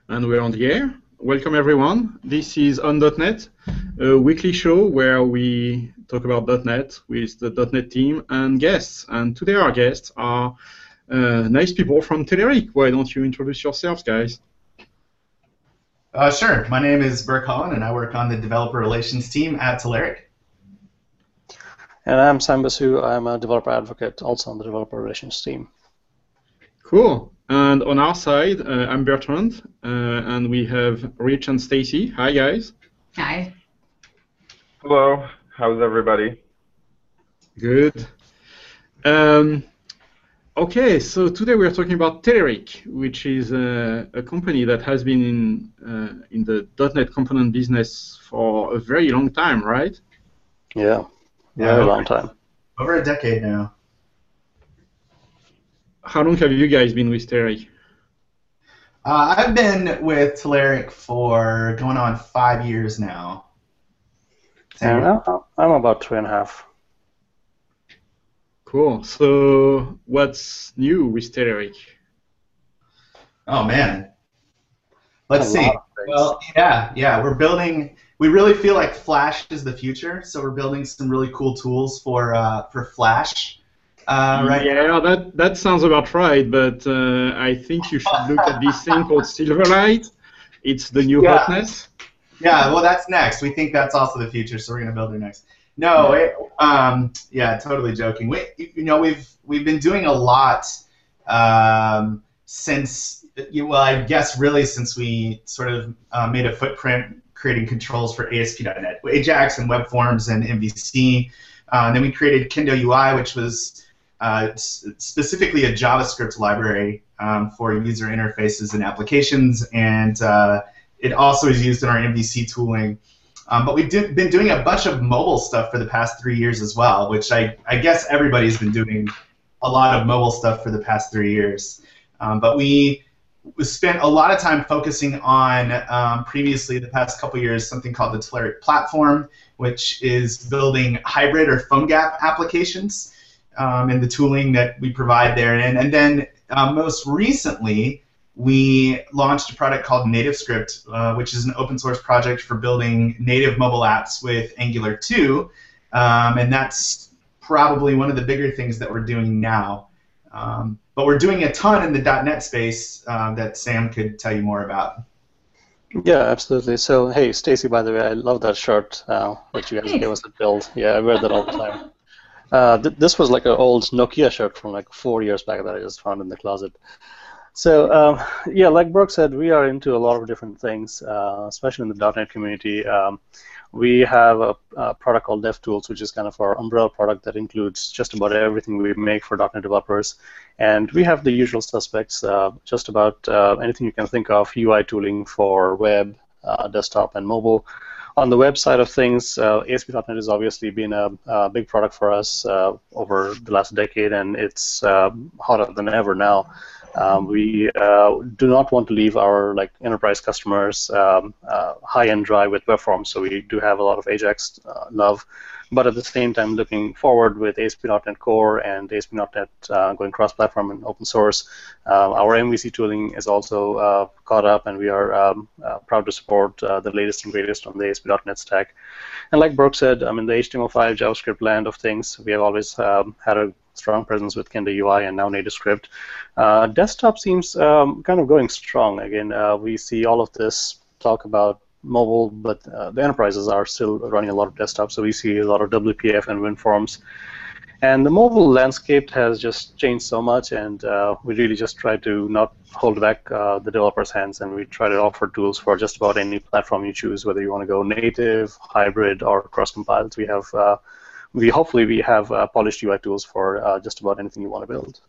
And we're on the air. Welcome everyone. This is On.NET, a weekly show where we talk about .NET with the .NET team and guests. And today our guests are nice people from Telerik. Why don't you introduce yourselves, guys? Sure. My name is Burke Holland, and I work on the developer relations team at Telerik. And I'm Sam Basu. I'm a developer advocate, also on the developer relations team. Cool. And on our side, I'm Bertrand, and we have Rich and Stacy. Hi, guys. Hi. Hello. How's everybody? Good. Okay, so today we're talking about Telerik, which is a company that has been in the .NET component business for a very long time, right? Yeah, very long time. Over a decade now. How long have you guys been with Telerik? I've been with Telerik for going on 5 years now. And I'm about 2.5. Cool. So what's new with Telerik? Oh, man. Let's see. Well, yeah, we're building. We really feel like Flash is the future, so we're building some really cool tools for Flash. Right. Yeah, that sounds about right, but I think you should look at this thing called Silverlight. It's the new hotness. Yeah, well, that's next. We think that's also the future, so we're going to build it next. No, yeah, totally joking. We've been doing a lot since, well, I guess really since we sort of made a footprint creating controls for ASP.NET, Ajax and Web Forms and MVC. Then we created Kendo UI, which was specifically a JavaScript library for user interfaces and applications, and it also is used in our MVC tooling. But we've been doing a bunch of mobile stuff for the past 3 years as well, which I guess everybody's been doing a lot of mobile stuff for the past 3 years. But we spent a lot of time focusing on, previously, the past couple years, something called the Telerik Platform, which is building hybrid or PhoneGap applications and the tooling that we provide therein. And then most recently, we launched a product called NativeScript, which is an open source project for building native mobile apps with Angular 2. And that's probably one of the bigger things that we're doing now. But we're doing a ton in the .NET space that Sam could tell you more about. Yeah, absolutely. So, hey, Stacy, by the way, I love that shirt that you guys gave us at Build. Yeah, I wear that all the time. This was like an old Nokia shirt from like 4 years back that I just found in the closet. So, yeah, like Brooke said, we are into a lot of different things, especially in the .NET community. We have a product called DevTools, which is kind of our umbrella product that includes just about everything we make for .NET developers. And we have the usual suspects, just about anything you can think of, UI tooling for web, desktop, and mobile. On the web side of things, ASP.NET has obviously been a big product for us over the last decade, and it's hotter than ever now. We do not want to leave our enterprise customers high and dry with web forms, so we do have a lot of Ajax love, but at the same time looking forward with ASP.NET Core and ASP.NET going cross-platform and open source. Our MVC tooling is also caught up, and we are proud to support the latest and greatest on the ASP.NET stack. And like Brooke said, I mean, the HTML5 JavaScript land of things, we have always had a strong presence with Kendo UI and now NativeScript. Desktop seems kind of going strong. Again, we see all of this talk about mobile, but the enterprises are still running a lot of desktop, so we see a lot of WPF and WinForms. And the mobile landscape has just changed so much, and we really just try to not hold back the developers' hands, and we try to offer tools for just about any platform you choose, whether you want to go native, hybrid, or cross-compiled. Hopefully we have polished UI tools for just about anything you want to build.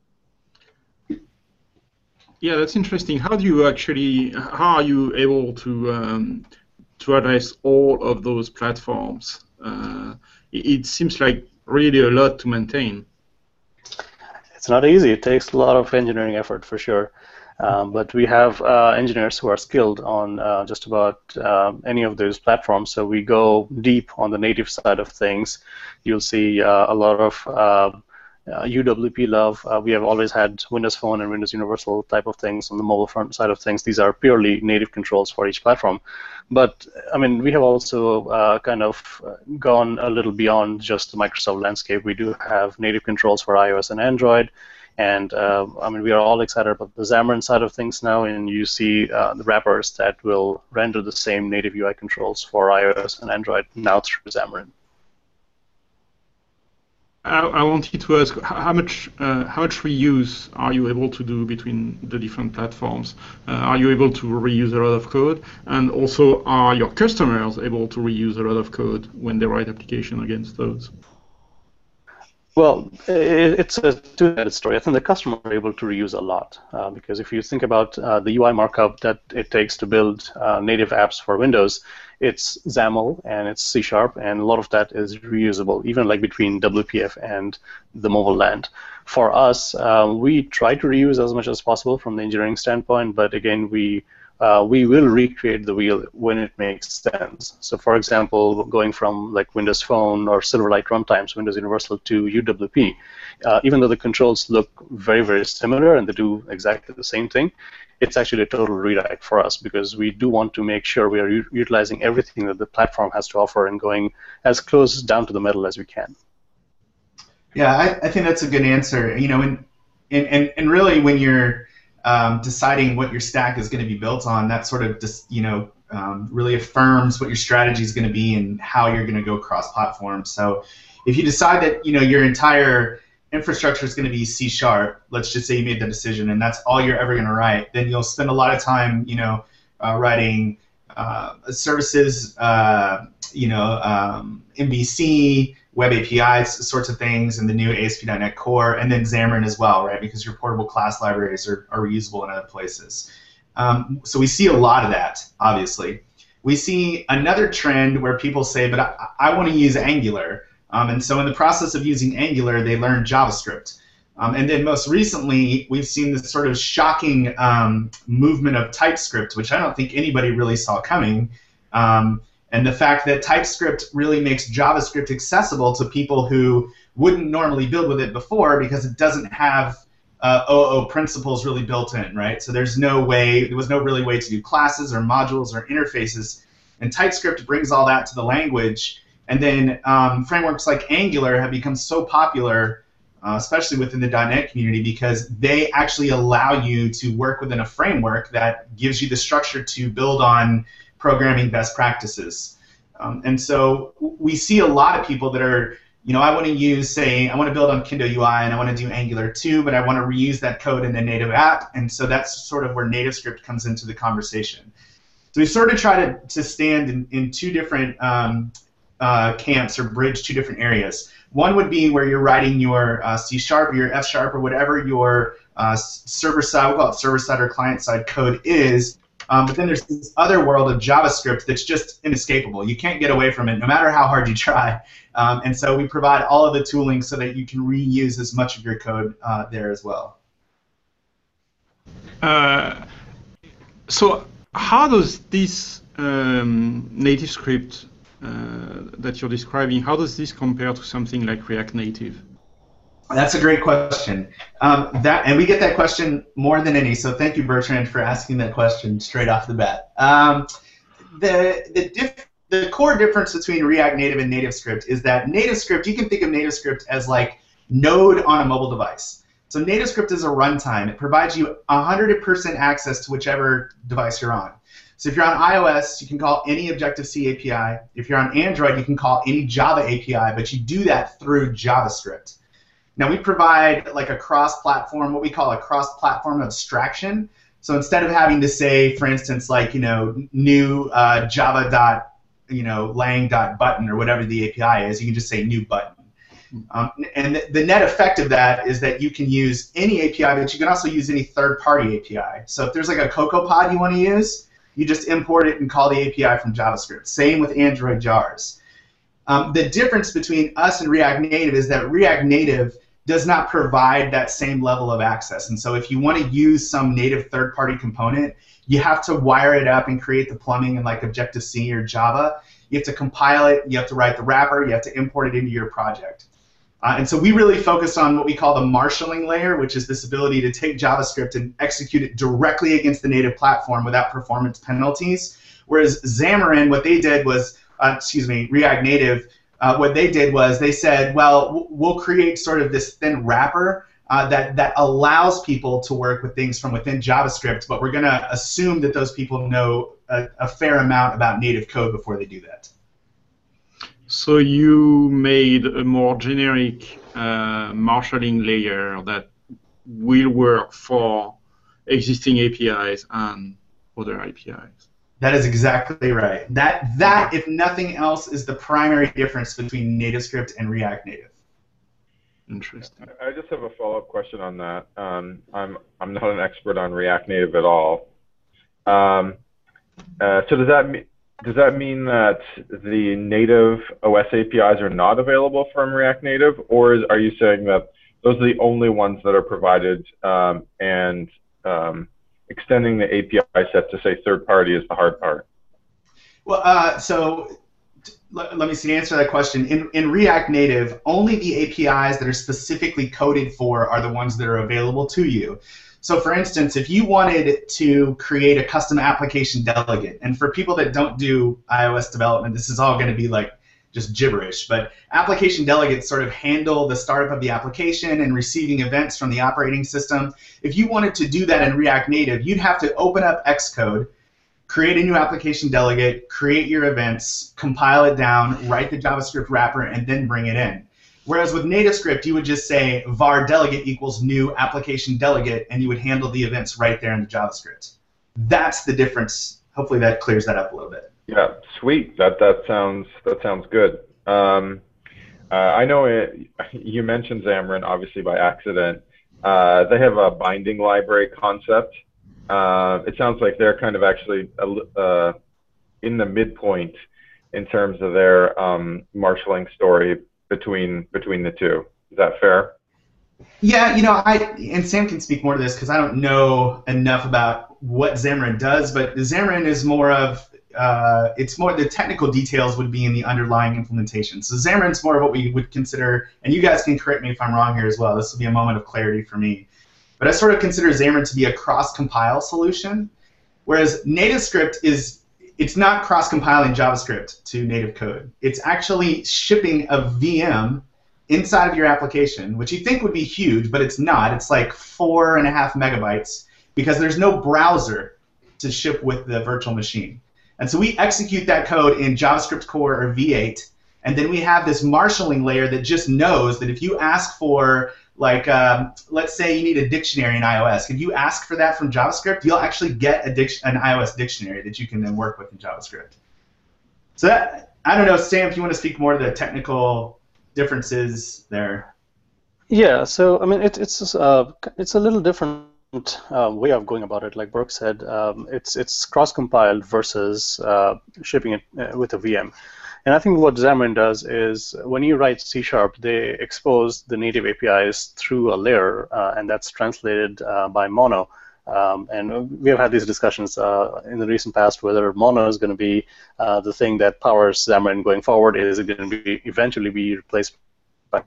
Yeah, that's interesting. How are you able to address all of those platforms? It seems like really a lot to maintain. It's not easy. It takes a lot of engineering effort for sure. But we have engineers who are skilled on just about any of those platforms. So we go deep on the native side of things. You'll see a lot of UWP love. We have always had Windows Phone and Windows Universal type of things on the mobile front side of things. These are purely native controls for each platform. But I mean, we have also kind of gone a little beyond just the Microsoft landscape. We do have native controls for iOS and Android. And I mean, we are all excited about the Xamarin side of things now, and you see the wrappers that will render the same native UI controls for iOS and Android now through Xamarin. I wanted to ask how much reuse are you able to do between the different platforms? Are you able to reuse a lot of code, and also are your customers able to reuse a lot of code when they write application against those? Well, it's a two-sided story. I think the customers are able to reuse a lot because if you think about the UI markup that it takes to build native apps for Windows, it's XAML and it's C#, and a lot of that is reusable, even like between WPF and the mobile land. For us, we try to reuse as much as possible from the engineering standpoint, but again, we will recreate the wheel when it makes sense. So for example, going from like Windows Phone or Silverlight runtimes, Windows Universal to UWP, even though the controls look very, very similar and they do exactly the same thing, it's actually a total rewrite for us because we do want to make sure we are utilizing everything that the platform has to offer and going as close down to the middle as we can. Yeah, I think that's a good answer. You know, and really when you're deciding what your stack is going to be built on, that sort of just, really affirms what your strategy is going to be and how you're going to go cross-platform. So if you decide that your entire infrastructure is going to be C#, let's just say you made the decision and that's all you're ever going to write, then you'll spend a lot of time writing services, MVC, web APIs, sorts of things, and the new ASP.NET Core, and then Xamarin as well, right? Because your portable class libraries are reusable in other places. So we see a lot of that, obviously. We see another trend where people say, but I want to use Angular. And so in the process of using Angular, they learn JavaScript. And then most recently, we've seen this sort of shocking movement of TypeScript, which I don't think anybody really saw coming. And the fact that TypeScript really makes JavaScript accessible to people who wouldn't normally build with it before because it doesn't have OO principles really built in, right? So there was no really way to do classes or modules or interfaces. And TypeScript brings all that to the language. And then frameworks like Angular have become so popular, especially within the .NET community, because they actually allow you to work within a framework that gives you the structure to build on programming best practices. And so we see a lot of people that are, I want to use, say, I want to build on Kendo UI and I want to do Angular 2, but I want to reuse that code in a native app. And so that's sort of where NativeScript comes into the conversation. So we sort of try to stand in two different camps or bridge two different areas. One would be where you're writing your C# or your F# or whatever your server-side, we'll call it server-side or client-side code is. But then there's this other world of JavaScript that's just inescapable. You can't get away from it no matter how hard you try. And so we provide all of the tooling so that you can reuse as much of your code there as well. So how does this NativeScript that you're describing, how does this compare to something like React Native? That's a great question. And we get that question more than any, so thank you, Bertrand, for asking that question straight off the bat. The core difference between React Native and NativeScript is that NativeScript, you can think of NativeScript as like Node on a mobile device. So NativeScript is a runtime. It provides you 100% access to whichever device you're on. So if you're on iOS, you can call any Objective-C API. If you're on Android, you can call any Java API, but you do that through JavaScript. Now we provide like a cross-platform, what we call a cross-platform abstraction. So instead of having to say, for instance, like new java.lang.button or whatever the API is, you can just say new button. And the net effect of that is that you can use any API, but you can also use any third-party API. So if there's like a CocoaPod you want to use, you just import it and call the API from JavaScript. Same with Android jars. The difference between us and React Native is that React Native does not provide that same level of access. And so if you want to use some native third-party component, you have to wire it up and create the plumbing in like Objective-C or Java. You have to compile it, you have to write the wrapper, you have to import it into your project. And so we really focus on what we call the marshalling layer, which is this ability to take JavaScript and execute it directly against the native platform without performance penalties. Whereas Xamarin, what they did was, React Native, what they did was they said, well, we'll create sort of this thin wrapper that allows people to work with things from within JavaScript, but we're going to assume that those people know a fair amount about native code before they do that. So you made a more generic marshalling layer that will work for existing APIs and other APIs. That is exactly right. That, if nothing else, is the primary difference between NativeScript and React Native. Interesting. I just have a follow-up question on that. I'm not an expert on React Native at all. So does that mean that the native OS APIs are not available from React Native, or are you saying that those are the only ones that are provided, and extending the API set to, say, third-party is the hard part? Well, let me see, to answer that question. In React Native, only the APIs that are specifically coded for are the ones that are available to you. So for instance, if you wanted to create a custom application delegate, and for people that don't do iOS development, this is all going to be like just gibberish, but application delegates sort of handle the startup of the application and receiving events from the operating system. If you wanted to do that in React Native, you'd have to open up Xcode, create a new application delegate, create your events, compile it down, write the JavaScript wrapper, and then bring it in. Whereas with NativeScript, you would just say var delegate equals new application delegate, and you would handle the events right there in the JavaScript. That's the difference. Hopefully that clears that up a little bit. Yeah, sweet. That sounds good. I know you mentioned Xamarin, obviously by accident. They have a binding library concept. It sounds like they're kind of actually in the midpoint in terms of their marshalling story between the two. Is that fair? Yeah, and Sam can speak more to this because I don't know enough about what Xamarin does, but Xamarin is more of, the technical details would be in the underlying implementation. So Xamarin's more of what we would consider, and you guys can correct me if I'm wrong here as well, this will be a moment of clarity for me, but I sort of consider Xamarin to be a cross-compile solution, whereas NativeScript it's not cross-compiling JavaScript to native code. It's actually shipping a VM inside of your application, which you think would be huge, but it's not. It's like 4.5 megabytes because there's no browser to ship with the virtual machine. And so we execute that code in JavaScript Core or V8, and then we have this marshalling layer that just knows that if you ask for, like, let's say you need a dictionary in iOS. If you ask for that from JavaScript, you'll actually get an iOS dictionary that you can then work with in JavaScript. So I don't know, Sam, if you want to speak more to the technical differences there. Yeah, so I mean, it's a little different way of going about it. Like Brooke said, it's cross-compiled versus shipping it with a VM. And I think what Xamarin does is when you write C#, they expose the native APIs through a layer, and that's translated by Mono. And we have had these discussions in the recent past whether Mono is going to be the thing that powers Xamarin going forward. Is it going to be eventually be replaced by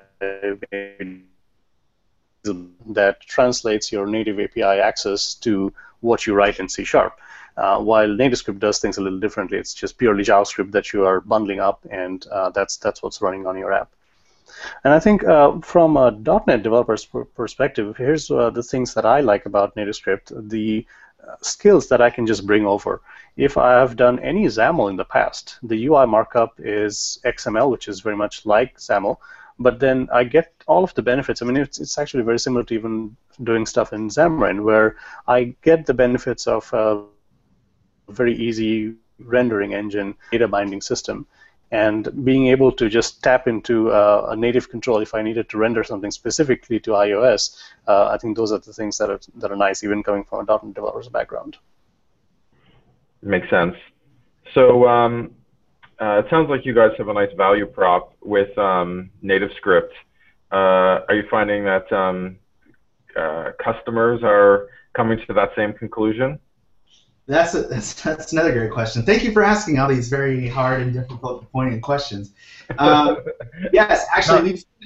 that translates your native API access to what you write in C#. While NativeScript does things a little differently. It's just purely JavaScript that you are bundling up, and that's what's running on your app. And I think from a .NET developer's perspective, here's the things that I like about NativeScript, the skills that I can just bring over. If I have done any XAML in the past, the UI markup is XML, which is very much like XAML, but then I get all of the benefits. I mean, it's actually very similar to even doing stuff in Xamarin, where I get the benefits of very easy rendering engine, data binding system, and being able to just tap into a native control if I needed to render something specifically to iOS. I think those are the things that are nice, even coming from a .NET developer's background. Makes sense. So it sounds like you guys have a nice value prop with NativeScript. Are you finding that customers are coming to that same conclusion? That's another great question. Thank you for asking all these very hard and difficult pointed questions. Yes, actually,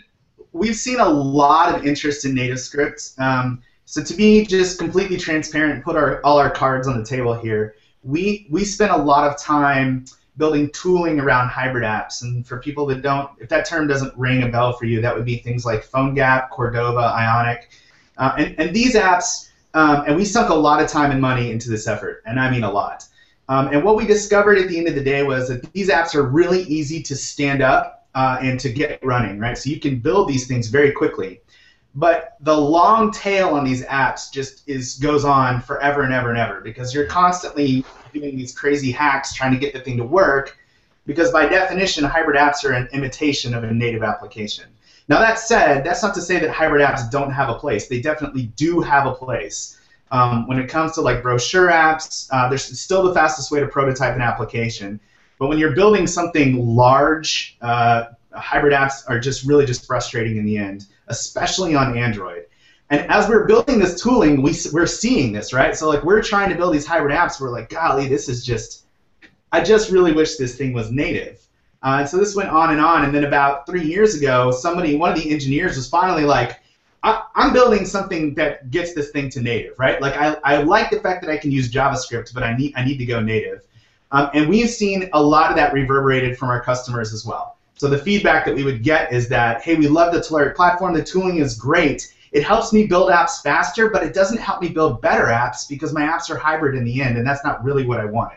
we've seen a lot of interest in NativeScript. So to be just completely transparent and put all our cards on the table here, we spent a lot of time building tooling around hybrid apps. And for people that don't, if that term doesn't ring a bell for you, that would be things like PhoneGap, Cordova, Ionic. And these apps, and we sunk a lot of time and money into this effort, and I mean a lot. And what we discovered at the end of the day was that these apps are really easy to stand up and to get running, right? So you can build these things very quickly. But the long tail on these apps just goes on forever and ever and ever, because you're constantly doing these crazy hacks trying to get the thing to work, because by definition, hybrid apps are an imitation of a native application. Now that said, that's not to say that hybrid apps don't have a place. They definitely do have a place. When it comes to like brochure apps, they're still the fastest way to prototype an application. But when you're building something large, hybrid apps are just really just frustrating in the end, especially on Android. And as we're building this tooling, we're seeing this, right? So like we're trying to build these hybrid apps. We're like, golly, this is just, I just really wish this thing was native. And so this went on, and then about 3 years ago, one of the engineers was finally like, I'm building something that gets this thing to native, right? Like I like the fact that I can use JavaScript, but I need to go native. And we've seen a lot of that reverberated from our customers as well. So the feedback that we would get is that, hey, we love the Telerik platform, the tooling is great. It helps me build apps faster, but it doesn't help me build better apps because my apps are hybrid in the end, and that's not really what I wanted.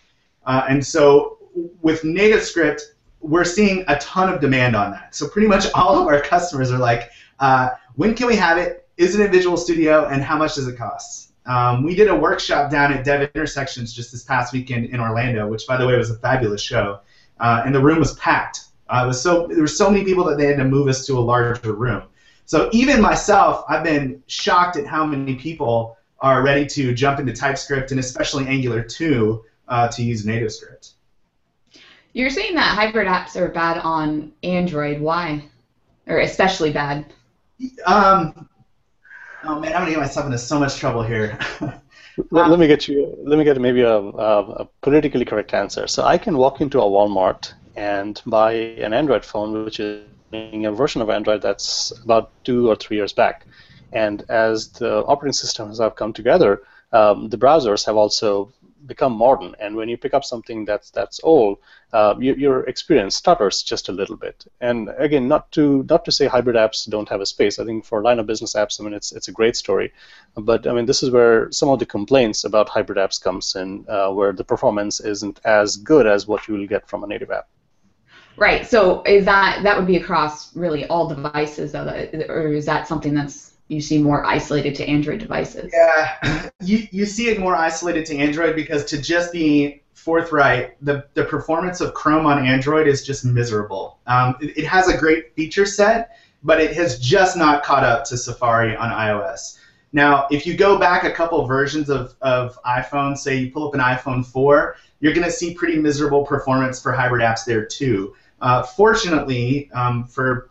And so with NativeScript, we're seeing a ton of demand on that. So pretty much all of our customers are like, when can we have it? Is it in Visual Studio, and how much does it cost? We did a workshop down at Dev Intersections just this past weekend in Orlando, which, by the way, was a fabulous show, and the room was packed. There were so many people that they had to move us to a larger room. So even myself, I've been shocked at how many people are ready to jump into TypeScript, and especially Angular 2, to use NativeScript. You're saying that hybrid apps are bad on Android. Why? Or especially bad? Oh man, I'm gonna get myself into so much trouble here. Let me get maybe a politically correct answer. So I can walk into a Walmart and buy an Android phone, which is a version of Android that's about 2 or 3 years back. And as the operating systems have come together, the browsers have also become modern. And when you pick up something that's old, your experience stutters just a little bit. And again, not to say hybrid apps don't have a space. I think for line of business apps, I mean, it's a great story. But I mean, this is where some of the complaints about hybrid apps comes in, where the performance isn't as good as what you will get from a native app. Right. So is that would be across really all devices, though, or is that something that's you see more isolated to Android devices? Yeah, you see it more isolated to Android because, to just be forthright, the performance of Chrome on Android is just miserable. It has a great feature set, but it has just not caught up to Safari on iOS. Now, if you go back a couple versions of iPhone, say you pull up an iPhone 4, you're going to see pretty miserable performance for hybrid apps there too. Fortunately, for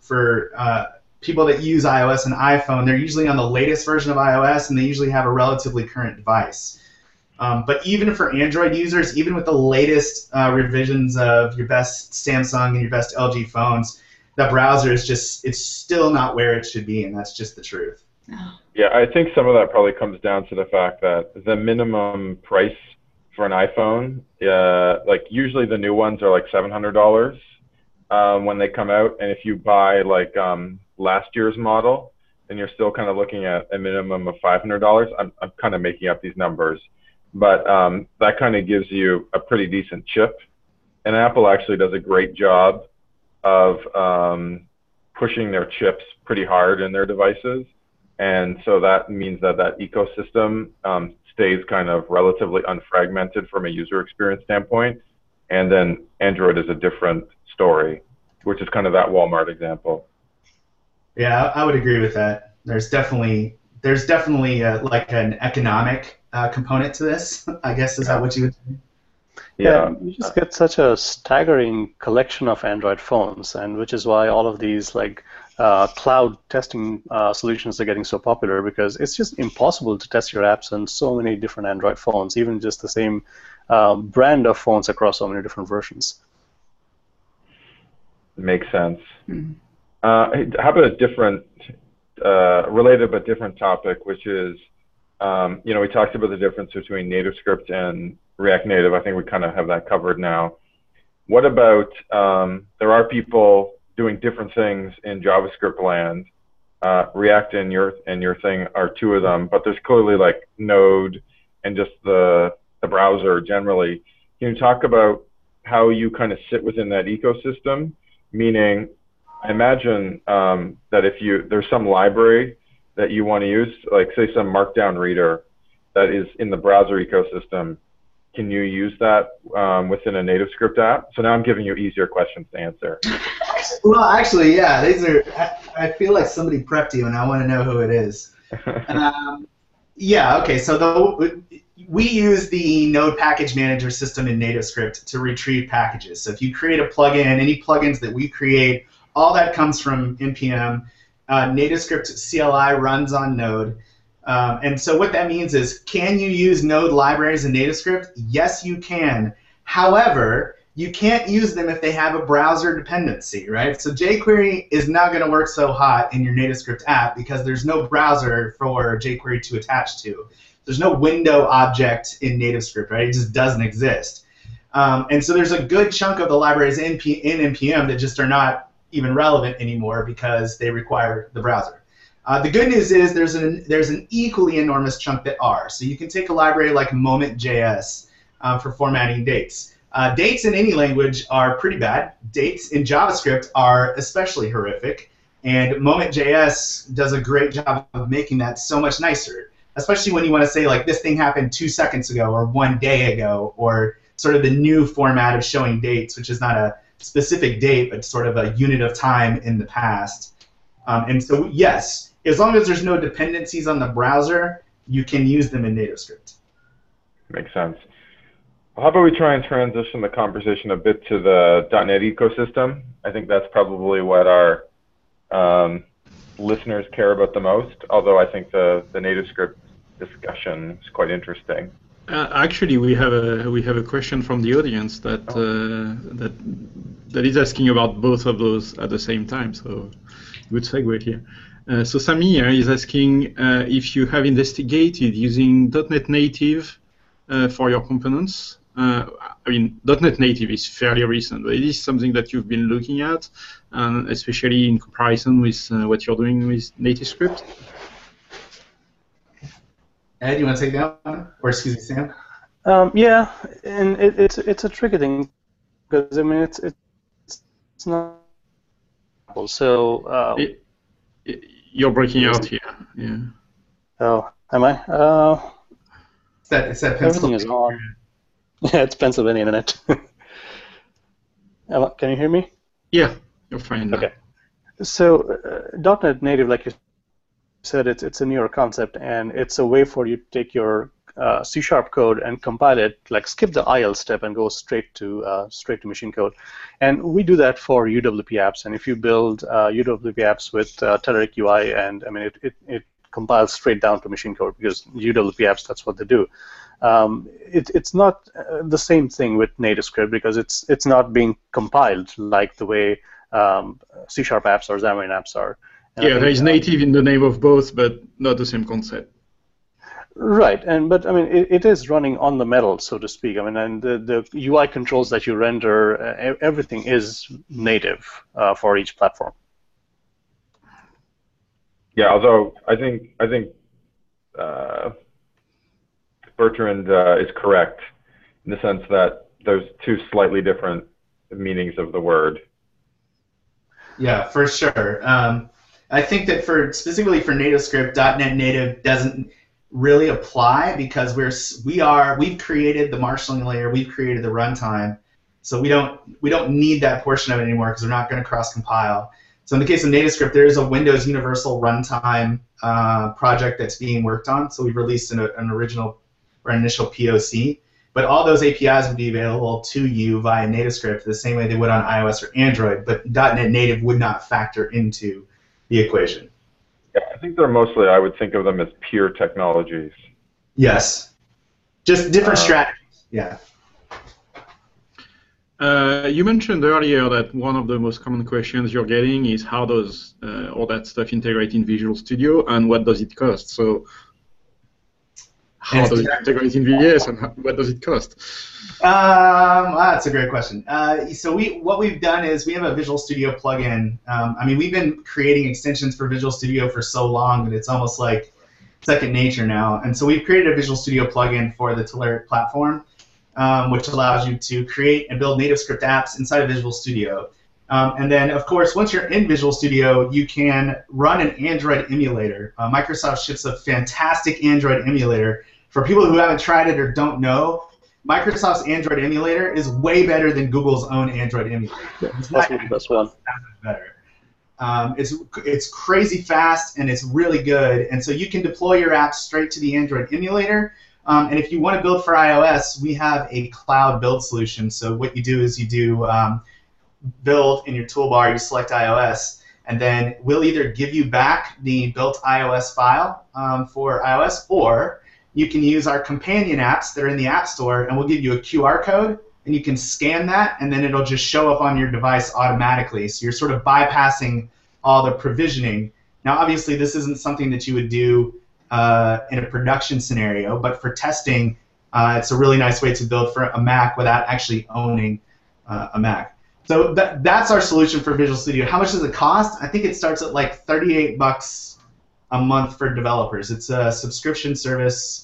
people that use iOS and iPhone, they're usually on the latest version of iOS, and they usually have a relatively current device. But even for Android users, even with the latest revisions of your best Samsung and your best LG phones, the browser is it's still not where it should be, and that's just the truth. Yeah, I think some of that probably comes down to the fact that the minimum price for an iPhone, like usually the new ones are like $700 when they come out, and if you buy like last year's model, then you're still kind of looking at a minimum of $500. I'm kind of making up these numbers, but that kind of gives you a pretty decent chip, and Apple actually does a great job of pushing their chips pretty hard in their devices, and so that means that ecosystem stays kind of relatively unfragmented from a user experience standpoint, and then Android is a different story, which is kind of that Walmart example. Yeah, I would agree with that. There's definitely like an economic component to this, I guess. Is that what you would say? Yeah, you just get such a staggering collection of Android phones, and which is why all of these like cloud testing solutions are getting so popular, because it's just impossible to test your apps on so many different Android phones, even just the same brand of phones across so many different versions. Makes sense. Mm-hmm. How about a different, related but different topic, which is, we talked about the difference between NativeScript and React Native. I think we kind of have that covered now. What about, there are people doing different things in JavaScript land. React and your thing are two of them, but there's clearly like Node and just the browser generally. Can you talk about how you kind of sit within that ecosystem? Meaning, I imagine that if there's some library that you want to use, like say some Markdown reader that is in the browser ecosystem, can you use that within a NativeScript app? So now I'm giving you easier questions to answer. Well, actually, yeah, these are. I feel like somebody prepped you, and I want to know who it is. Yeah, okay. So we use the Node Package Manager system in NativeScript to retrieve packages. So if you create a plugin, any plugins that we create, all that comes from NPM. NativeScript CLI runs on Node. And so what that means is, can you use Node libraries in NativeScript? Yes, you can. However, you can't use them if they have a browser dependency, right? So jQuery is not going to work so hot in your NativeScript app because there's no browser for jQuery to attach to. There's no window object in NativeScript, right? It just doesn't exist. And so there's a good chunk of the libraries in NPM that just are not even relevant anymore because they require the browser. The good news is there's an equally enormous chunk that are. So you can take a library like Moment.js for formatting dates. Dates in any language are pretty bad. Dates in JavaScript are especially horrific. And Moment.js does a great job of making that so much nicer, especially when you want to say, like, this thing happened 2 seconds ago or 1 day ago, or sort of the new format of showing dates, which is not a specific date, but sort of a unit of time in the past. And so, yes, as long as there's no dependencies on the browser, you can use them in NativeScript. Makes sense. Well, how about we try and transition the conversation a bit to the .NET ecosystem? I think that's probably what our listeners care about the most, although I think the NativeScript discussion is quite interesting. Actually, we have a question from the audience that is asking about both of those at the same time. So, good segue here. So Samir is asking if you have investigated using .NET Native for your components. I mean, .NET Native is fairly recent, but it is something that you've been looking at, especially in comparison with what you're doing with NativeScript. Ed, you want to take that one? Or excuse me, Sam? Yeah, and it's a tricky thing because I mean it's not so. You're breaking out here. Yeah. Oh, am I? It's that everything is on. Yeah, it's Pennsylvania internet. Can you hear me? Yeah, you're fine now. Okay. So .NET Native, like you said, it's a newer concept, and it's a way for you to take your C# code and compile it, like skip the IL step and go straight to machine code. And we do that for UWP apps. And if you build UWP apps with Telerik UI, and I mean it compiles straight down to machine code because UWP apps, that's what they do. It's not the same thing with NativeScript because it's not being compiled like the way C# apps or Xamarin apps are. And yeah, there is native in the name of both, but not the same concept. Right, but I mean it is running on the metal, so to speak. I mean, and the UI controls that you render, everything is native for each platform. Yeah, although I think Bertrand is correct in the sense that there's two slightly different meanings of the word. Yeah, for sure. I think that specifically for NativeScript, .NET Native doesn't really apply because we've created the marshalling layer, we've created the runtime, so we don't need that portion of it anymore because we're not going to cross compile. So in the case of NativeScript, there is a Windows Universal Runtime project that's being worked on. So we've released an initial POC, but all those APIs would be available to you via NativeScript the same way they would on iOS or Android, but .NET Native would not factor into the equation. Yeah, I think they're mostly, I would think of them as pure technologies. Yes. Just different strategies. Yeah. You mentioned earlier that one of the most common questions you're getting is how does all that stuff integrate in Visual Studio and what does it cost? So how does it integrate in VS and what does it cost? That's a great question. So what we've done is we have a Visual Studio plugin. I mean, we've been creating extensions for Visual Studio for so long that it's almost like second nature now. And so we've created a Visual Studio plugin for the Telerik platform, which allows you to create and build native script apps inside of Visual Studio. And then, of course, once you're in Visual Studio, you can run an Android emulator. Microsoft ships a fantastic Android emulator. For people who haven't tried it or don't know, Microsoft's Android emulator is way better than Google's own Android emulator. Yeah, that's the best one. Better. It's crazy fast and it's really good. And so you can deploy your apps straight to the Android emulator. And if you want to build for iOS, we have a cloud build solution. So what you do is you do build in your toolbar, you select iOS, and then we'll either give you back the built iOS file for iOS, or you can use our companion apps that are in the App Store, and we'll give you a QR code, and you can scan that, and then it'll just show up on your device automatically. So you're sort of bypassing all the provisioning. Now, obviously, this isn't something that you would do in a production scenario, but for testing, it's a really nice way to build for a Mac without actually owning a Mac. So that's our solution for Visual Studio. How much does it cost? I think it starts at like $38 a month for developers. It's a subscription service,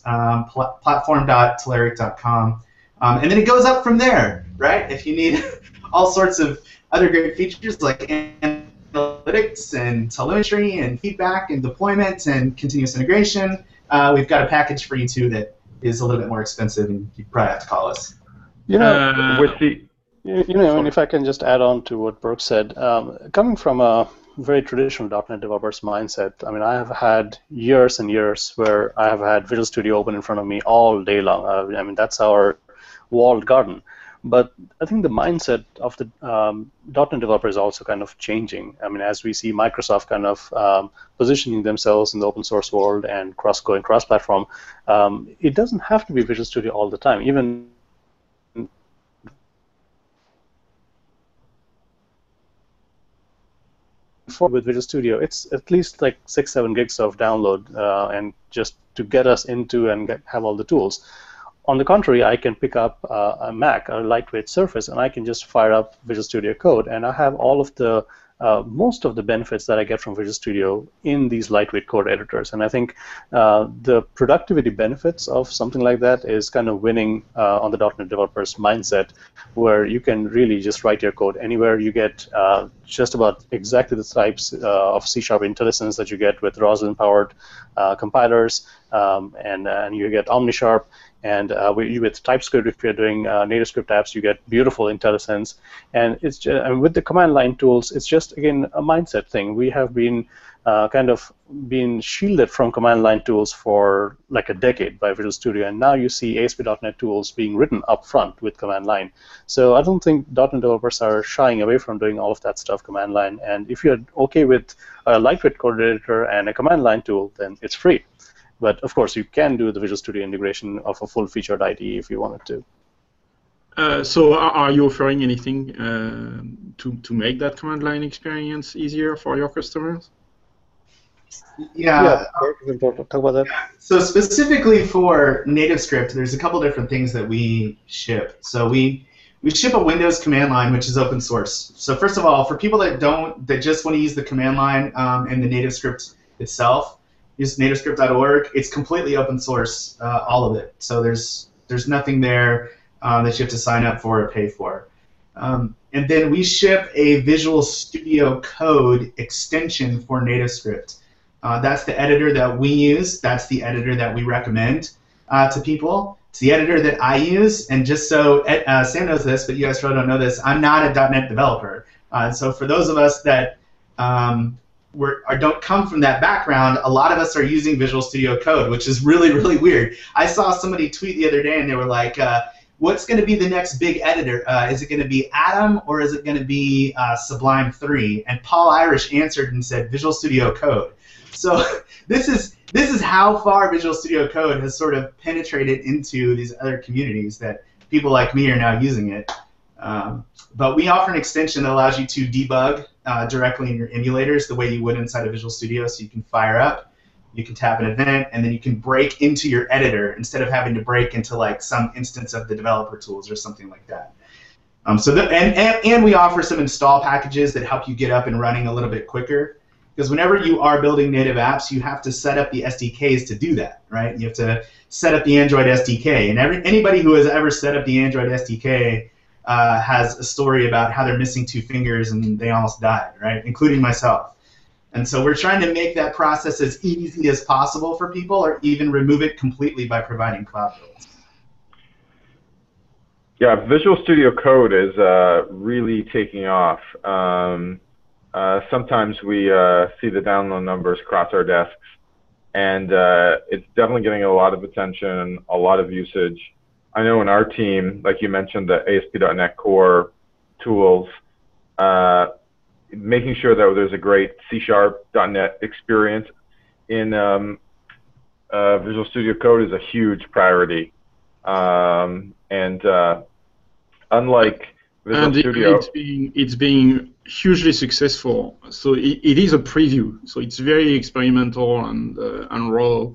platform.telerik.com. And then it goes up from there, right? If you need all sorts of other great features like analytics and telemetry and feedback and deployment and continuous integration, we've got a package for you too that is a little bit more expensive, and you probably have to call us. You know, and if I can just add on to what Burke said, coming from a very traditional .NET developer's mindset, I mean, I have had years and years where I have had Visual Studio open in front of me all day long. I mean, that's our walled garden. But I think the mindset of the .NET developer is also kind of changing. I mean, as we see Microsoft kind of positioning themselves in the open source world and going cross-platform, it doesn't have to be Visual Studio all the time. Even with Visual Studio, it's at least like 6-7 gigs of download, and just to get us into and have all the tools. On the contrary, I can pick up a Mac, a lightweight Surface, and I can just fire up Visual Studio Code, and I have all of the most of the benefits that I get from Visual Studio in these lightweight code editors. And I think the productivity benefits of something like that is kind of winning on the .NET developer's mindset, where you can really just write your code anywhere. You get just about exactly the types of C# IntelliSense that you get with Roslyn-powered compilers, and you get OmniSharp. And with TypeScript, if you're doing native script apps, you get beautiful IntelliSense. And it's just, I mean, with the command line tools, it's just, again, a mindset thing. We have been kind of been shielded from command line tools for like a decade by Visual Studio, and now you see ASP.NET tools being written up front with command line. So I don't think .NET developers are shying away from doing all of that stuff command line. And if you're okay with a lightweight code editor and a command line tool, then it's free. But of course, you can do the Visual Studio integration of a full-featured IDE if you wanted to. So are you offering anything to make that command line experience easier for your customers? Yeah. Talk about that. So specifically for NativeScript, there's a couple different things that we ship. So we ship a Windows command line, which is open source. So first of all, for people that just want to use the command line and the NativeScript itself, use nativescript.org. It's completely open source, all of it. So there's nothing there that you have to sign up for or pay for. And then we ship a Visual Studio Code extension for NativeScript. That's the editor that we use. That's the editor that we recommend to people. It's the editor that I use. And just so Sam knows this, but you guys probably don't know this, I'm not a .NET developer. So for those of us that don't come from that background, a lot of us are using Visual Studio Code, which is really, really weird. I saw somebody tweet the other day, and they were like, what's going to be the next big editor? Is it going to be Atom, or is it going to be Sublime 3? And Paul Irish answered and said Visual Studio Code. So this is how far Visual Studio Code has sort of penetrated into these other communities, that people like me are now using it. But we offer an extension that allows you to debug directly in your emulators the way you would inside of Visual Studio. So you can fire up, you can tap an event, and then you can break into your editor instead of having to break into like some instance of the developer tools or something like that. And we offer some install packages that help you get up and running a little bit quicker. Because whenever you are building native apps, you have to set up the SDKs to do that, right? You have to set up the Android SDK. And anybody who has ever set up the Android SDK has a story about how they're missing 2 fingers and they almost died, right? Including myself. And so we're trying to make that process as easy as possible for people, or even remove it completely by providing cloud builds. Yeah, Visual Studio Code is really taking off. Sometimes we see the download numbers across our desks, and it's definitely getting a lot of attention, a lot of usage. I know in our team, like you mentioned, the ASP.NET Core tools, making sure that there's a great C#.NET experience in Visual Studio Code is a huge priority. Unlike Visual Studio, it's being hugely successful. So it is a preview. So it's very experimental and raw.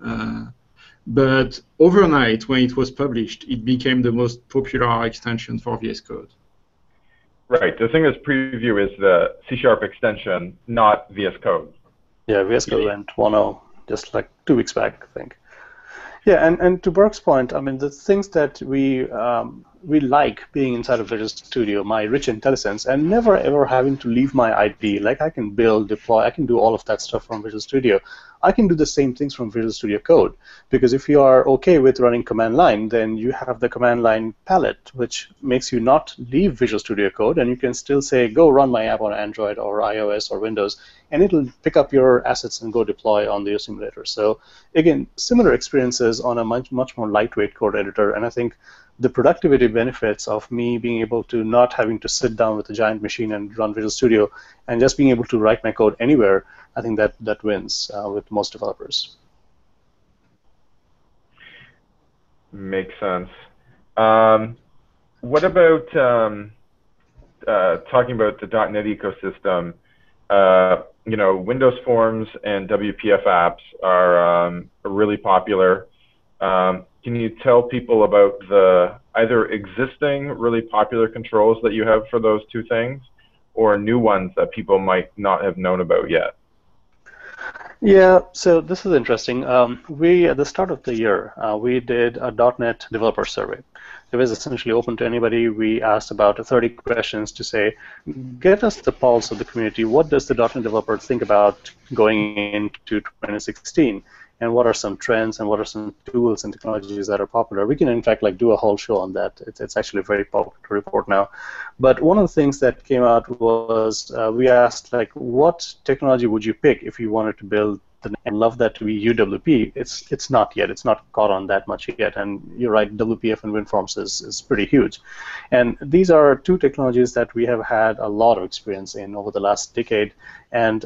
But overnight, when it was published, it became the most popular extension for VS Code. Right. The thing is, preview is the C# extension, not VS Code. Yeah, VS Code went 1.0 just like 2 weeks back, I think. Yeah, and to Burke's point, I mean, the things that we like being inside of Visual Studio, my rich IntelliSense, and never ever having to leave my IP. Like I can build, deploy, I can do all of that stuff from Visual Studio. I can do the same things from Visual Studio Code, because if you are okay with running command line, then you have the command line palette, which makes you not leave Visual Studio Code, and you can still say, go run my app on Android or iOS or Windows, and it'll pick up your assets and go deploy on the simulator. So again, similar experiences on a much more lightweight code editor, and I think the productivity benefits of me being able to not having to sit down with a giant machine and run Visual Studio and just being able to write my code anywhere, I think that wins with most developers. Makes sense. What about talking about the .NET ecosystem? You know, Windows Forms and WPF apps are really popular. Can you tell people about the either existing really popular controls that you have for those 2 things, or new ones that people might not have known about yet? Yeah, so this is interesting. We, at the start of the year, we did a .NET developer survey. It was essentially open to anybody. We asked about 30 questions to say, get us the pulse of the community. What does the .NET developer think about going into 2016? And what are some trends and what are some tools and technologies that are popular? We can, in fact, like do a whole show on that. It's actually a very popular report now. But one of the things that came out was we asked, like, what technology would you pick if you wanted to build the, and love that to be UWP? It's not yet. It's not caught on that much yet. And you're right, WPF and WinForms is pretty huge. And these are 2 technologies that we have had a lot of experience in over the last decade. And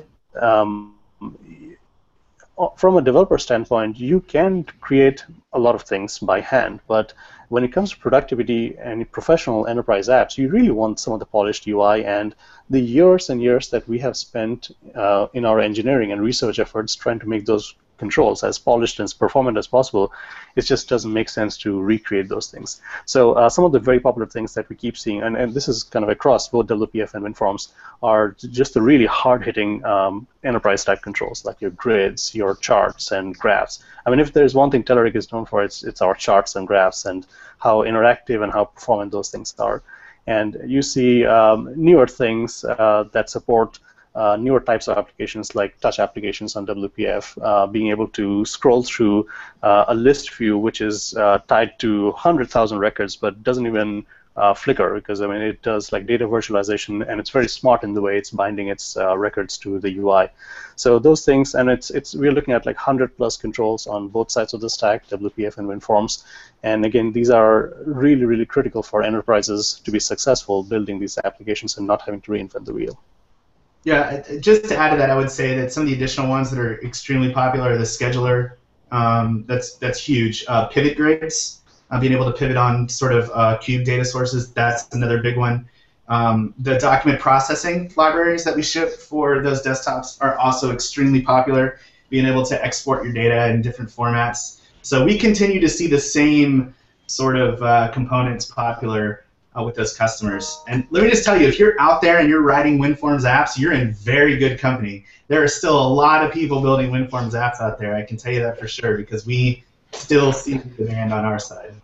from a developer standpoint, you can create a lot of things by hand, but when it comes to productivity and professional enterprise apps, you really want some of the polished UI, and the years and years that we have spent in our engineering and research efforts trying to make those controls as polished and as performant as possible, it just doesn't make sense to recreate those things. So some of the very popular things that we keep seeing, and this is kind of across both WPF and WinForms, are just the really hard-hitting enterprise-type controls, like your grids, your charts, and graphs. I mean, if there's one thing Telerik is known for, it's our charts and graphs and how interactive and how performant those things are. And you see newer things that support newer types of applications like touch applications on WPF, being able to scroll through a list view which is tied to 100,000 records but doesn't even flicker, because I mean it does like data virtualization, and it's very smart in the way it's binding its records to the UI. So those things, and we're looking at like 100+ controls on both sides of the stack, WPF and WinForms. And again, these are really, really critical for enterprises to be successful building these applications and not having to reinvent the wheel. Yeah, just to add to that, I would say that some of the additional ones that are extremely popular are the scheduler. That's huge. Pivot grids. being able to pivot on sort of cube data sources, that's another big one. The document processing libraries that we ship for those desktops are also extremely popular, being able to export your data in different formats. So we continue to see the same sort of components popular with those customers. And let me just tell you, if you're out there and you're writing WinForms apps, you're in very good company. There are still a lot of people building WinForms apps out there. I can tell you that for sure, because we still see the demand on our side.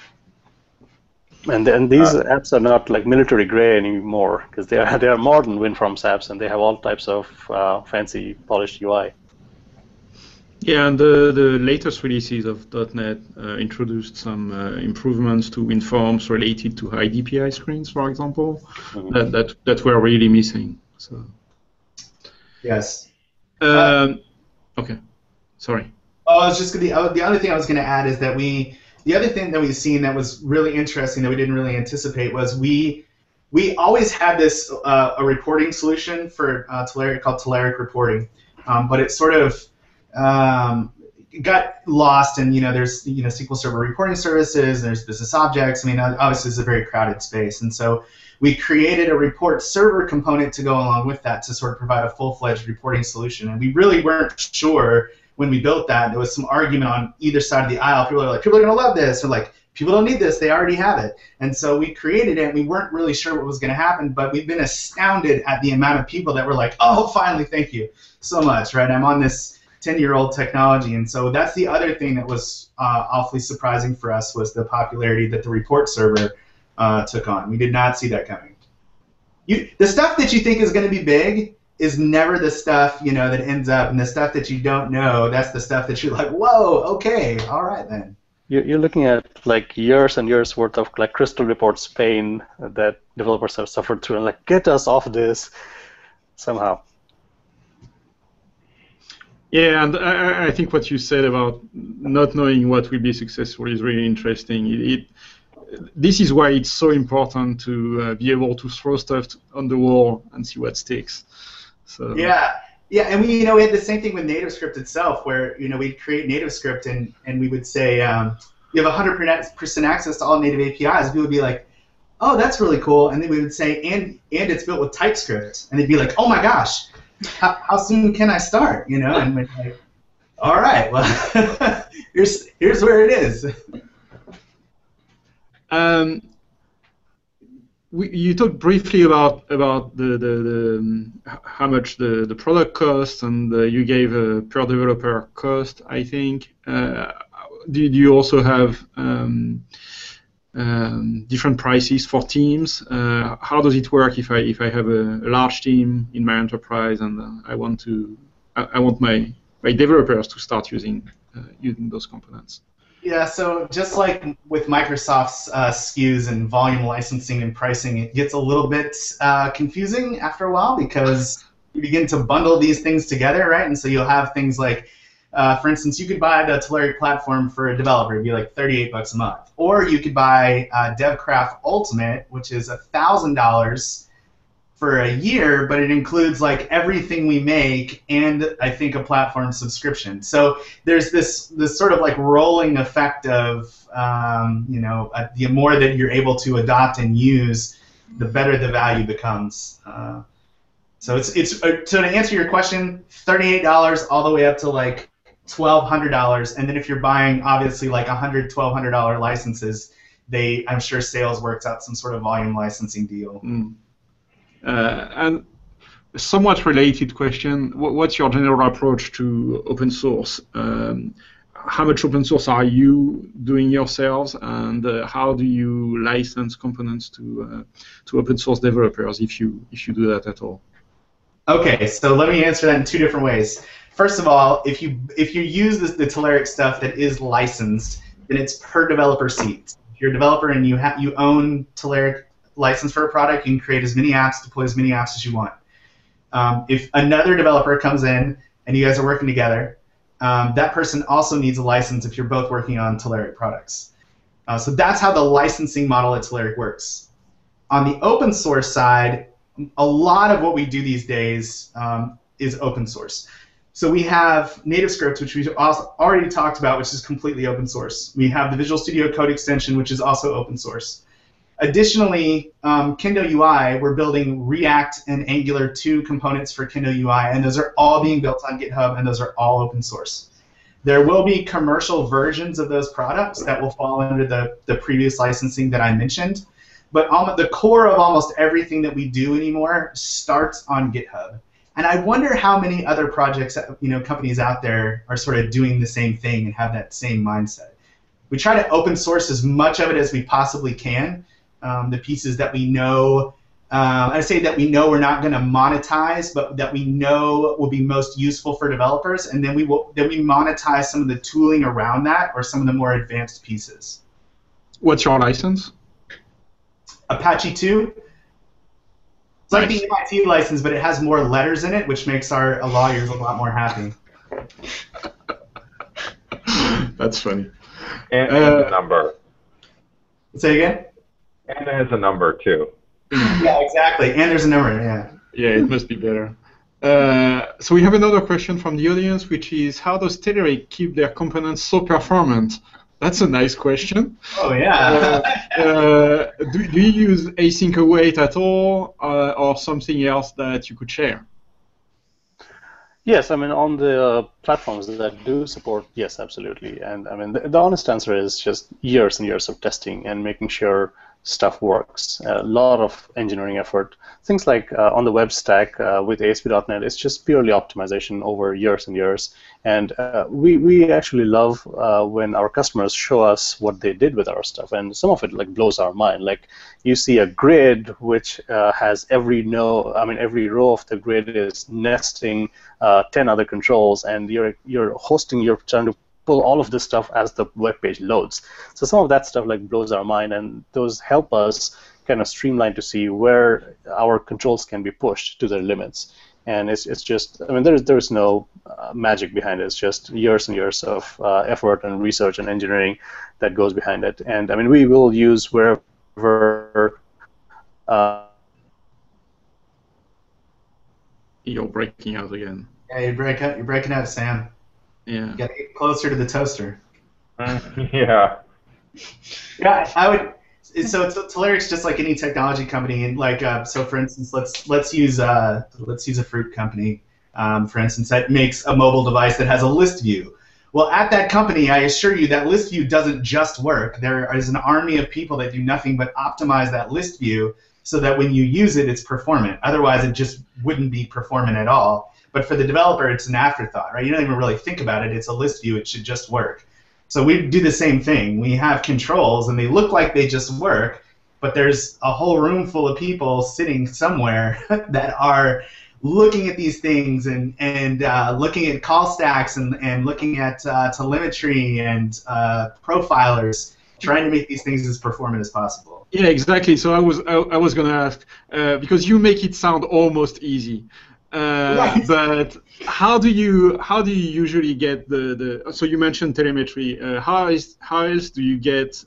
And these apps are not like military grade anymore, because they are modern WinForms apps, and they have all types of fancy polished UI. Yeah, and the latest releases of .NET introduced some improvements to WinForms related to high DPI screens, for example, that were really missing. So. Yes. Okay. Sorry. Oh, I was just the other thing I was going to add is that the other thing that we've seen that was really interesting that we didn't really anticipate was we always had this a reporting solution for Telerik called Telerik Reporting, but it sort of got lost, and there's SQL Server reporting services, there's business objects. I mean, obviously it's a very crowded space, and so we created a report server component to go along with that to sort of provide a full-fledged reporting solution. And we really weren't sure when we built that. There was some argument on either side of the aisle. People are like, people are going to love this, or like, people don't need this, they already have it. And so we created it, and we weren't really sure what was going to happen, but we've been astounded at the amount of people that were like, oh, finally, thank you so much, right? I'm on this 10-year-old technology. And so that's the other thing that was awfully surprising for us, was the popularity that the report server took on. We did not see that coming. The stuff that you think is going to be big is never the stuff that ends up, and the stuff that you don't know, that's the stuff that you're like, whoa, okay, all right then. You're looking at like years and years worth of like Crystal Reports pain that developers have suffered through, and like, get us off this somehow. Yeah, and I think what you said about not knowing what will be successful is really interesting. This is why it's so important to be able to throw stuff on the wall and see what sticks. So. Yeah, and we had the same thing with NativeScript itself, where we'd create NativeScript and we would say you have 100% access to all native APIs. People would be like, oh, that's really cool, and then we would say, and it's built with TypeScript, and they'd be like, oh my gosh, how soon can I start? And we're like, all right, well, here's where it is. You talked briefly about the how much the product costs, and you gave a per developer cost, I think. Did you also have different prices for teams? How does it work if I have a large team in my enterprise and I want my developers to start using those components? Yeah, so just like with Microsoft's SKUs and volume licensing and pricing, it gets a little bit confusing after a while, because you begin to bundle these things together, right? And so you'll have things like, for instance, you could buy the Telerik platform for a developer. It'd be like $38 a month. Or you could buy DevCraft Ultimate, which is $1,000 for a year, but it includes like everything we make and I think a platform subscription. So there's this sort of like rolling effect of the more that you're able to adopt and use, the better the value becomes. So to answer your question, $38 all the way up to like $1,200, and then if you're buying obviously like $100, $1,200 licenses, I'm sure sales works out some sort of volume licensing deal. And a somewhat related question, what's your general approach to open source? How much open source are you doing yourselves, and how do you license components to open source developers, if you do that at all? Okay, so let me answer that in two different ways. First of all, if you use the Telerik stuff that is licensed, then it's per developer seat. If you're a developer and you own Telerik license for a product, you can create as many apps, deploy as many apps as you want. If another developer comes in and you guys are working together, that person also needs a license if you're both working on Telerik products. So that's how the licensing model at Telerik works. On the open source side, a lot of what we do these days is open source. So we have NativeScript, which we've also already talked about, which is completely open source. We have the Visual Studio Code extension, which is also open source. Additionally, Kendo UI, we're building React and Angular 2 components for Kendo UI, and those are all being built on GitHub, and those are all open source. There will be commercial versions of those products that will fall under the previous licensing that I mentioned, but the core of almost everything that we do anymore starts on GitHub. And I wonder how many other projects, companies out there are sort of doing the same thing and have that same mindset. We try to open source as much of it as we possibly can. The pieces that we know, I say that we know we're not going to monetize, but that we know will be most useful for developers, and then we monetize some of the tooling around that or some of the more advanced pieces. What's your license? Apache 2. It's like the MIT license, but it has more letters in it, which makes our lawyers a lot more happy. That's funny. And a number. Say again? And it has a number, too. Yeah, exactly. And there's a number, yeah. Yeah, it must be better. So we have another question from the audience, which is, how does Telerik keep their components so performant? That's a nice question. Oh, yeah. Do you use async await at all, or something else that you could share? Yes, I mean, on the platforms that do support, yes, absolutely. And I mean, the honest answer is just years and years of testing and making sure stuff works. A lot of engineering effort. Things like on the web stack with ASP.NET, it's just purely optimization over years and years. And we actually love when our customers show us what they did with our stuff. And some of it like blows our mind. Like you see a grid which has every row of the grid is nesting 10 other controls, and you're trying to pull all of this stuff as the web page loads. So some of that stuff like blows our mind, and those help us kind of streamline to see where our controls can be pushed to their limits. And it's just, I mean, there's no magic behind it. It's just years and years of effort and research and engineering that goes behind it. And I mean, we will use wherever. You're breaking out again. Yeah, you're breaking out, Sam. Yeah. You gotta get closer to the toaster. Yeah. Yeah, I would. So Telerik's just like any technology company, and like so for instance, let's use a fruit company, for instance, that makes a mobile device that has a list view. Well, at that company, I assure you that list view doesn't just work. There is an army of people that do nothing but optimize that list view so that when you use it, it's performant. Otherwise, it just wouldn't be performant at all. But for the developer, it's an afterthought, right? You don't even really think about it. It's a list view. It should just work. So we do the same thing. We have controls, and they look like they just work, but there's a whole room full of people sitting somewhere that are looking at these things and looking at call stacks and looking at telemetry and profilers, trying to make these things as performant as possible. Yeah, exactly. So I was going to ask, because you make it sound almost easy. Right. But how do you usually get the so you mentioned telemetry. How else do you get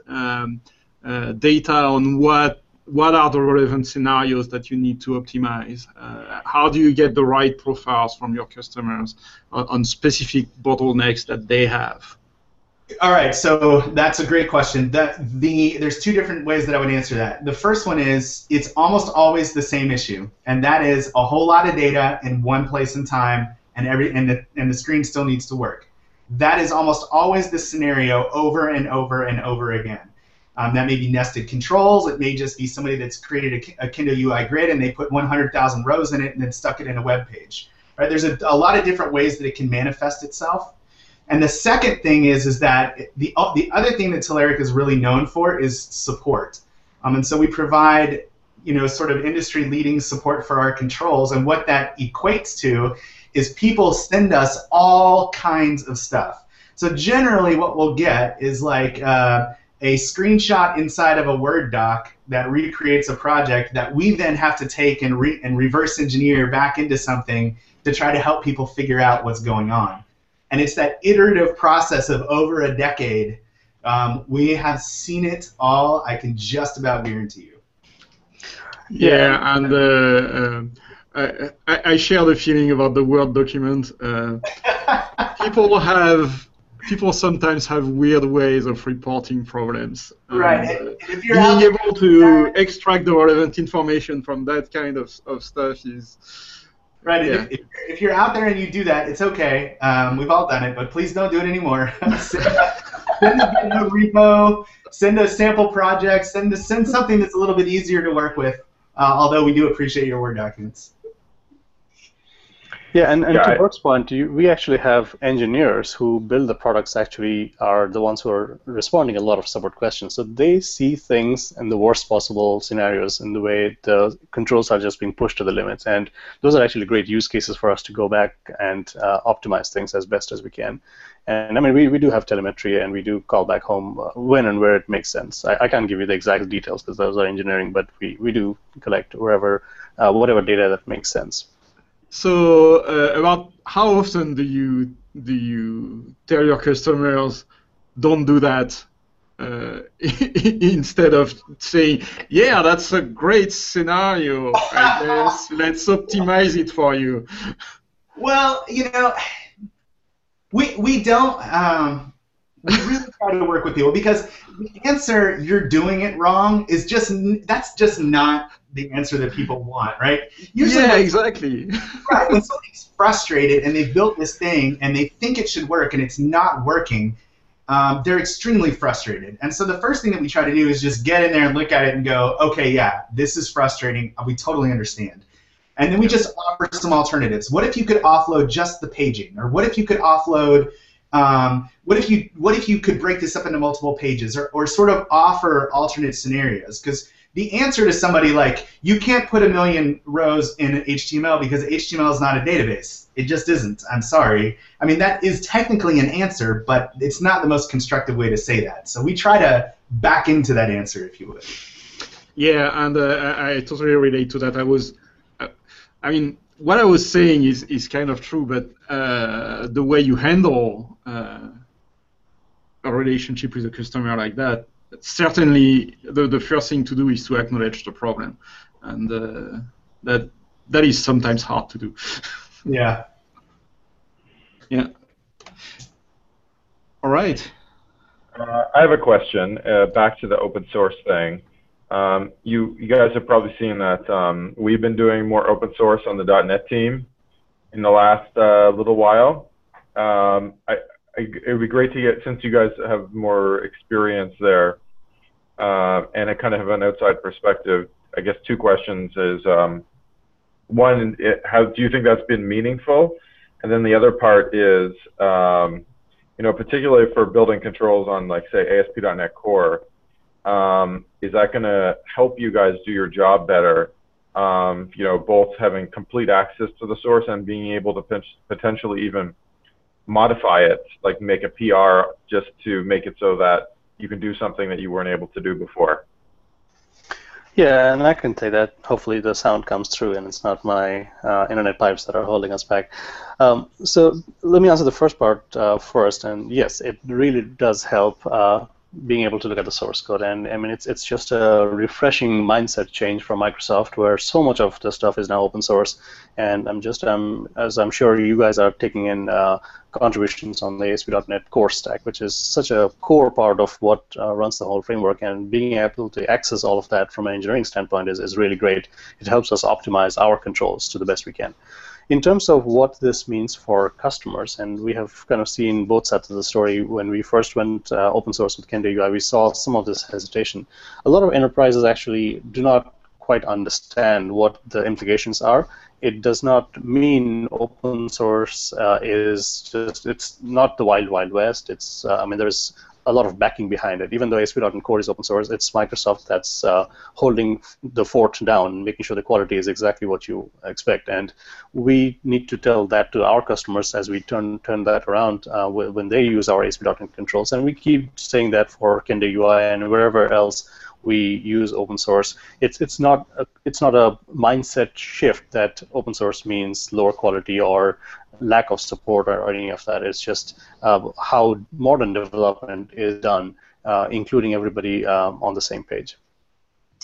data on what are the relevant scenarios that you need to optimize? How do you get the right profiles from your customers on specific bottlenecks that they have? All right, so that's a great question. There's two different ways that I would answer that. The first one is it's almost always the same issue, and that is a whole lot of data in one place and time, and the screen still needs to work. That is almost always the scenario over and over and over again. That may be nested controls. It may just be somebody that's created a Kendo UI grid and they put 100,000 rows in it and then stuck it in a web page. Right? There's a lot of different ways that it can manifest itself. And the second thing is that the other thing that Telerik is really known for is support. And so we provide, sort of industry-leading support for our controls. And what that equates to is people send us all kinds of stuff. So generally what we'll get is like a screenshot inside of a Word doc that recreates a project that we then have to take and reverse engineer back into something to try to help people figure out what's going on. And it's that iterative process of over a decade. We have seen it all, I can just about guarantee you. Yeah, and I share the feeling about the Word document. People sometimes have weird ways of reporting problems. Right. If you're being able to extract the relevant information from that kind of stuff is... Right. Yeah. If you're out there and you do that, it's okay. We've all done it, but please don't do it anymore. Send a repo, send a sample project, send something that's a little bit easier to work with, although we do appreciate your Word documents. Yeah, and to Burke's point, we actually have engineers who build the products actually are the ones who are responding a lot of support questions. So they see things in the worst possible scenarios in the way the controls are just being pushed to the limits. And those are actually great use cases for us to go back and optimize things as best as we can. And I mean, we do have telemetry and we do call back home when and where it makes sense. I can't give you the exact details because those are engineering, but we do collect whatever data that makes sense. So about how often do you tell your customers don't do that instead of saying, yeah, that's a great scenario, I guess, let's optimize it for you? Well, we don't we really try to work with people because the answer "you're doing it wrong" is just not the answer that people want, right? Usually exactly. Right, when somebody's frustrated and they've built this thing and they think it should work and it's not working, they're extremely frustrated. And so the first thing that we try to do is just get in there and look at it and go, okay, yeah, this is frustrating. We totally understand. And then we just offer some alternatives. What if you could offload just the paging? Or what if you could offload, what if you could break this up into multiple pages or sort of offer alternate scenarios? Because the answer to somebody like, you can't put 1 million rows in HTML because HTML is not a database. It just isn't. I'm sorry. I mean, that is technically an answer, but it's not the most constructive way to say that. So we try to back into that answer, if you would. Yeah, and I totally relate to that. I mean, what I was saying is kind of true, but the way you handle a relationship with a customer like that, certainly the first thing to do is to acknowledge the problem, and that is sometimes hard to do. Yeah. Yeah. All right. I have a question. Back to the open source thing. You guys have probably seen that we've been doing more open source on the .NET team in the last little while. It would be great to get, since you guys have more experience there, and I kind of have an outside perspective, I guess 2 questions is, one, how do you think that's been meaningful? And then the other part is, particularly for building controls on, like, say, ASP.NET Core, is that going to help you guys do your job better, both having complete access to the source and being able to potentially even modify it, like make a PR just to make it so that you can do something that you weren't able to do before? Yeah, and I can say that. Hopefully the sound comes through and it's not my internet pipes that are holding us back. So let me answer the first part first. And yes, it really does help being able to look at the source code. And I mean, it's just a refreshing mindset change from Microsoft, where so much of the stuff is now open source. And as I'm sure you guys are taking in contributions on the ASP.NET Core stack, which is such a core part of what runs the whole framework, and being able to access all of that from an engineering standpoint is really great. It helps us optimize our controls to the best we can. In terms of what this means for customers, and we have kind of seen both sides of the story. When we first went open source with Kendo UI, we saw some of this hesitation. A lot of enterprises actually do not quite understand what the implications are. It does not mean open source it's not the wild, wild west. It's, I mean, there's a lot of backing behind it. Even though ASP.NET Core is open source, it's Microsoft that's holding the fort down, making sure the quality is exactly what you expect. And we need to tell that to our customers as we turn that around when they use our ASP.NET controls. And we keep saying that for Kendo UI and wherever else we use open source. It's not a mindset shift that open source means lower quality or lack of support or any of that. It's just how modern development is done, including everybody on the same page.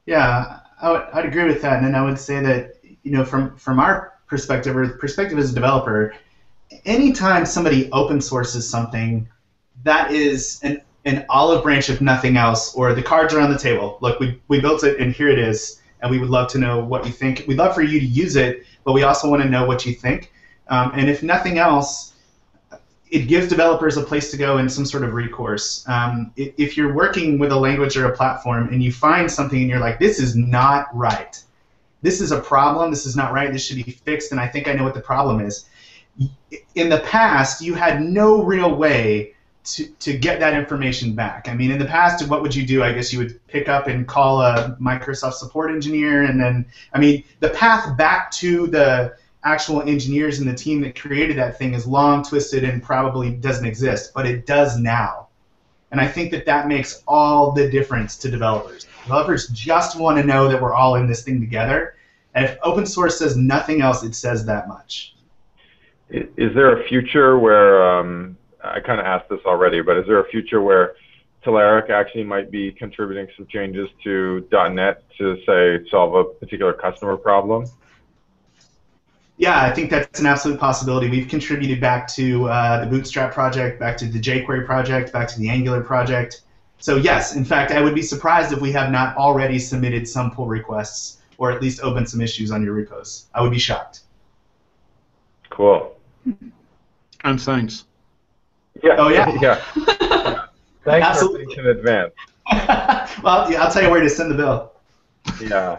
Yeah, I'd agree with that, and then I would say that from our perspective or the perspective as a developer, anytime somebody open sources something, that is an olive branch if nothing else, or the cards are on the table. Look, we built it and here it is, and we would love to know what you think. We'd love for you to use it, but we also want to know what you think. And if nothing else, it gives developers a place to go and some sort of recourse. If you're working with a language or a platform and you find something and you're like, this is not right, this is a problem, this is not right, this should be fixed, and I think I know what the problem is. In the past, you had no real way to get that information back. I mean, in the past, what would you do? I guess you would pick up and call a Microsoft support engineer, and then, I mean, the path back to the actual engineers and the team that created that thing is long, twisted, and probably doesn't exist, but it does now. And I think that makes all the difference to developers. Developers just want to know that we're all in this thing together, and if open source says nothing else, it says that much. Is there a future where, I kind of asked this already, but is there a future where Telerik actually might be contributing some changes to .NET to, say, solve a particular customer problem? Yeah, I think that's an absolute possibility. We've contributed back to the Bootstrap project, back to the jQuery project, back to the Angular project. So yes, in fact, I would be surprised if we have not already submitted some pull requests or at least opened some issues on your repos. I would be shocked. Cool. And thanks. Yeah. Oh, yeah? Yeah. Thanks Absolutely. for thinking in advance. Well, yeah, I'll tell you where to send the bill. Yeah.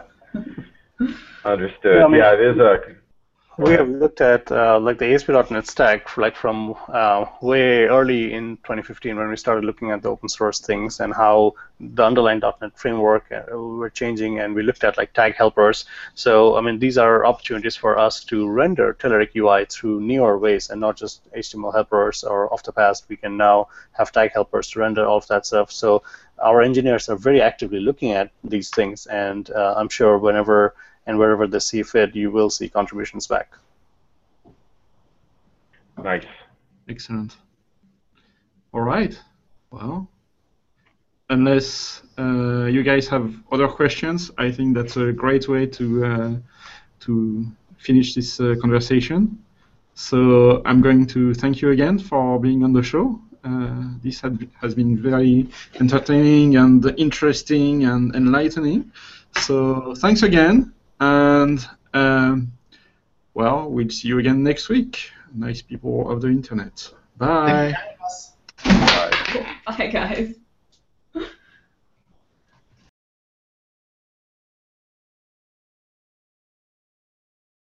Understood. Yeah, it is a... We have looked at like the ASP.NET stack like from way early in 2015 when we started looking at the open source things and how the underlying .NET framework were changing, and we looked at like tag helpers. So I mean, these are opportunities for us to render Telerik UI through newer ways and not just HTML helpers or off the past. We can now have tag helpers to render all of that stuff. So our engineers are very actively looking at these things, and I'm sure whenever and wherever they see fit, you will see contributions back. Nice. Excellent. All right. Well, unless you guys have other questions, I think that's a great way to finish this conversation. So I'm going to thank you again for being on the show. This has been very entertaining and interesting and enlightening. So thanks again. And, well, we'll see you again next week. Nice people of the internet. Bye. Bye. Bye, guys.